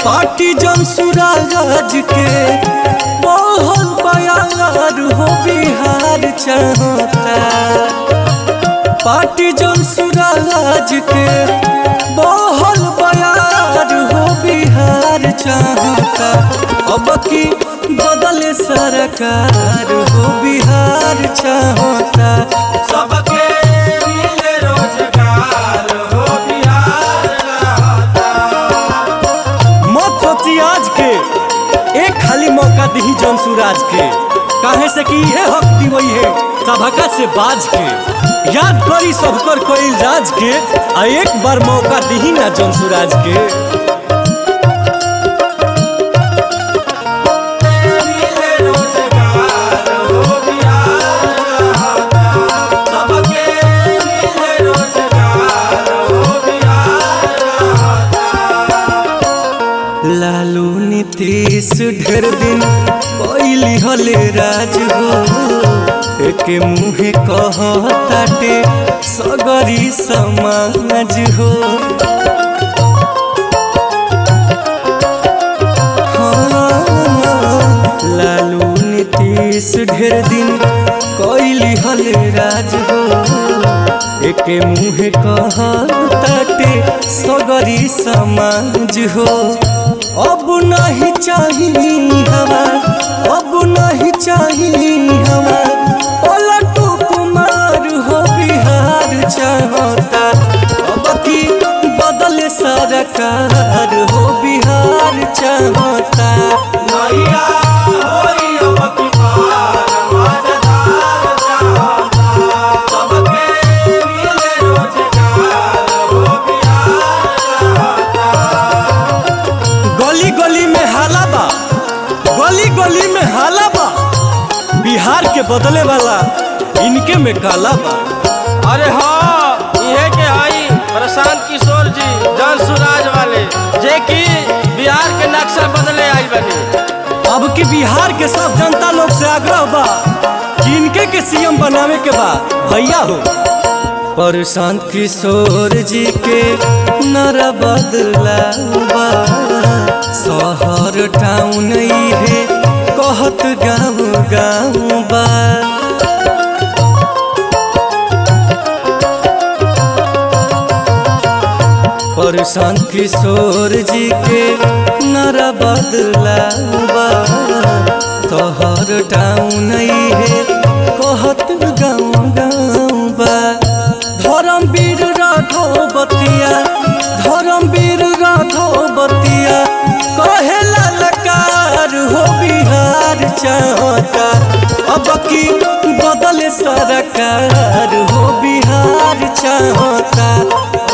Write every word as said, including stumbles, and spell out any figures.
Party Jan Suraaj के बहुत बयार हो बिहार चाहता। पार्टी जनसुराज के बहुत बयार हो बिहार चाहता। अब की बदले सरकार हो बिहार चाहता। सबके मिले रोजगार हो बिहार चाहता। मत सोची आज के एक खाली मौका दी जनसुराज के, काहे से कि ये हक दिवई है सबका से बाज के। याद करी सबकर कोई राज के, आ एक बार मौका दी ना जनसुराज के। लालू नीतीश ढेर दिन पहली हले राज हो, एक मुहे कहताटे सगरी समाज हो। हाँ, लालू नीतीश ढेर दिन पहली हले राज हो, एक मुहे कहताटे सगरी समाज हो। अब नहीं चाहिए हवा, अब नहीं चाहिए हवा, पलटू कुमार हो बिहार चाहता। अब की बदले सरकार हो बिहार चाहता। नैया होई अब की पार मजेदार चाहता। सबके मिले रोजगार हो बिहार चाहता। गली गली में हाला बा, गली गली में हाला बा, बिहार के बदले वाला इनके में काला बा। अरे हाँ, ये के हई प्रशांत किशोर जी जनसुराज वाले, जे कि बिहार के नक्शा बदले आई बनी। अब की बिहार के सब जनता लोग से आग्रह बा कि इनके के सीएम बनावे के बा भैया हो। प्रशांत किशोर जी के नरा बदलावा, शहर टाउन है कहत गाँव गाँव बा। प्रशांत किशोर जी के नरा बदलावा, शहर टाउन है कहत गाँव गाँव बा। धर्मवीर राघव बतिया, धर्मवीर राघव बतिया कहे ललकार हो बिहार चाहता। अब की बदले सरकार हो बिहार चाहता।